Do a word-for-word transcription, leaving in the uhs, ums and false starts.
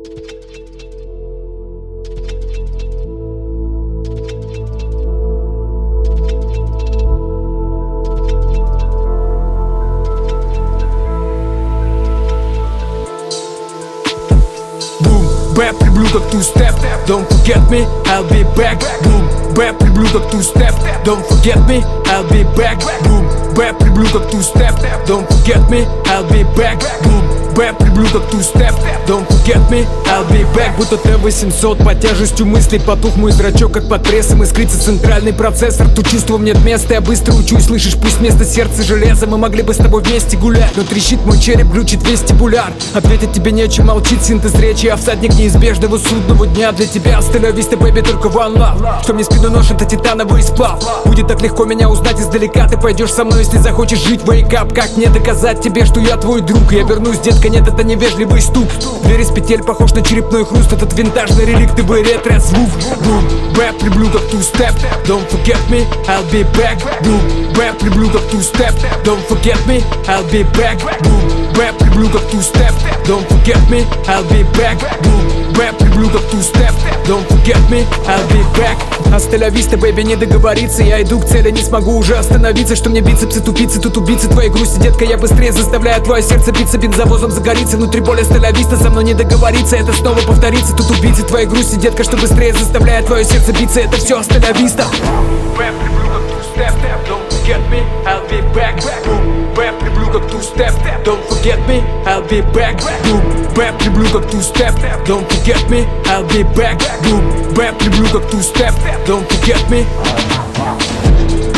Бэп, люблю как two-step, don't forget me, I'll be back. Boom, бэп, люблю как two-step, don't forget me, I'll be back. Boom, бэп, люблю как two-step, don't forget me, I'll be back. Boom, бэп, люблю как two-step, don't forget me, I'll be back. Будто Т восемьсот под тяжестью мыслей потух мой зрачок, как под прессом искрится центральный процессор. Тут чувством нет места, я быстро учусь, слышишь, пусть вместо сердца железа. Мы могли бы с тобой вместе гулять, но трещит мой череп, глючит вестибуляр. Ответить тебе нечем, молчит синтез речи, я всадник неизбежного судного дня. Для тебя остановись-то, бэби, только one love. Что мне спину ношит, это титановый сплав. Будет так легко меня узнать издалека. Ты пойдешь со мной, если захочешь жить, wake up. Как мне доказать тебе, что я твой друг? Я вернусь, детка, нет, это невежливый стук. Дверь из петель похож на черепной хруст. Этот винтажный реликтовый ретро-звук. Boom, бэп, люблю как two-step, don't forget me, I'll be back. Boom, бэп, люблю как two-step, don't forget me, I'll be back. Boom, бэп, люблю как two-step, don't forget me, I'll be back. Boom, бэп, люблю как two-step, don't forget me, I'll be back. Астелявиста, бэби, не договориться. Я иду к цели, не смогу уже остановиться. Что мне бицепсы, тупицы, тут убийцы твоей грусти, детка, я быстрее заставляю твое сердце биться. Бензовозом загорится, внутри боль астелявиста. Со мной не договориться, это снова повторится. Тут убийцы твоей грусти, детка, что быстрее заставляет твое сердце биться. Это все астелявиста. Бэп, люблю как two-step, don't forget me, I'll be back. Boom, бэп, люблю как two-step, don't forget me, I'll be back. Boom, бэп, люблю как two-step, don't forget me, I'll be back. Boom, бэп, люблю как two-step, don't forget me.